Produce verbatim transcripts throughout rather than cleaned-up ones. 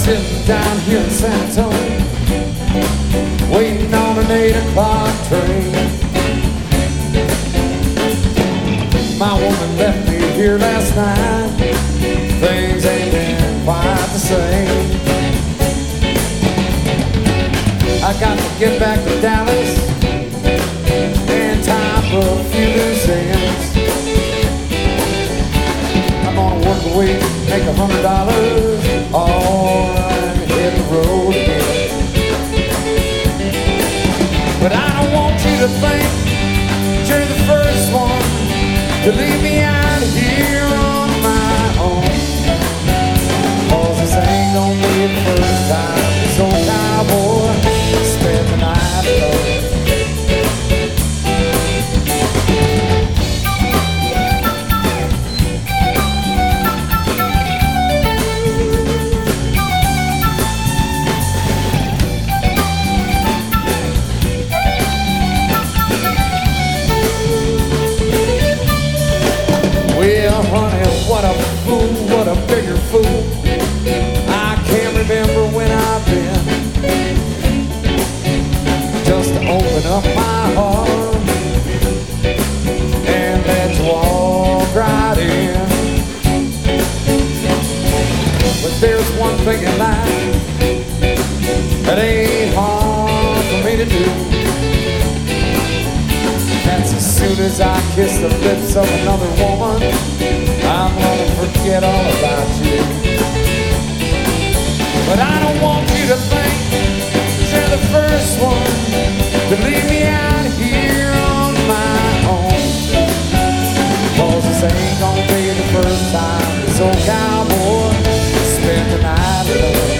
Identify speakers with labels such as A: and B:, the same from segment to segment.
A: sitting down here in San Antonio, waiting on an eight o'clock train. My woman left me here last night. Things ain't been quite the same. I got to get back to Dallas and time for a few loose ends. I'm gonna work a week, make a hundred dollars, or I'm hit the road again. But I don't want you to think you're the first one to leave me out here on my own. 'Cause this ain't gonna be the first time this old cowboy spent the night alone. Well, honey, what a fool, what a bigger fool. I can't remember when I've been just to open up my heart and let you walk right in. But there's one thing in life that ain't hard for me to do. That's as soon as I kiss the lips of another woman, I'm gonna forget all about you. But I don't want you to think you're the first one to leave me out here on my own. 'Cause this ain't gonna be the first time this old cowboy spent the night alone.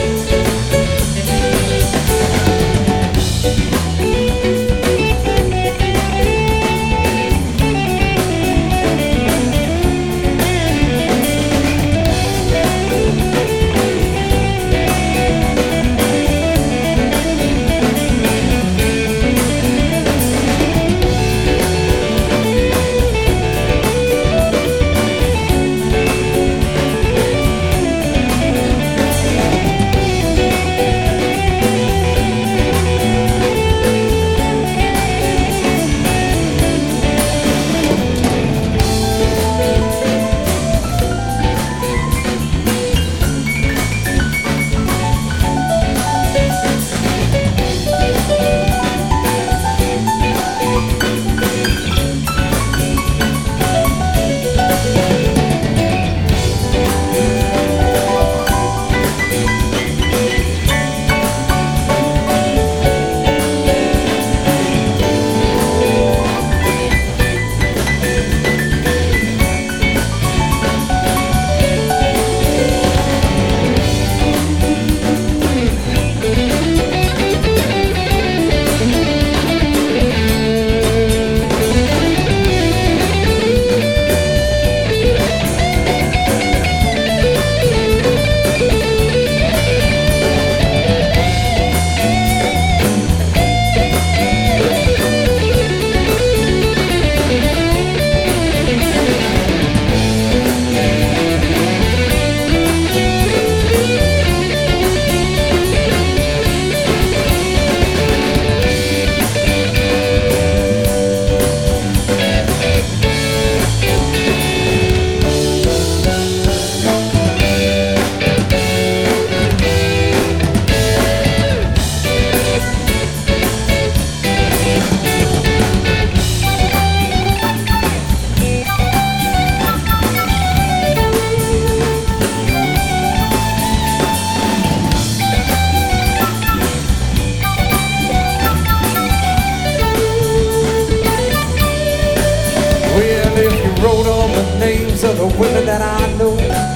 A: Names of the women that I know,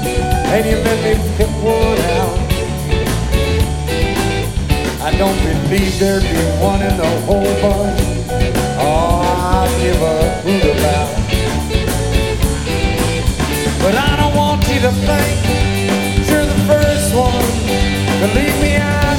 A: and you let me pick one out. I don't believe there'd be one in the whole bunch. Oh, I'd give a hoot about. But I don't want you to think you're the first one to leave me out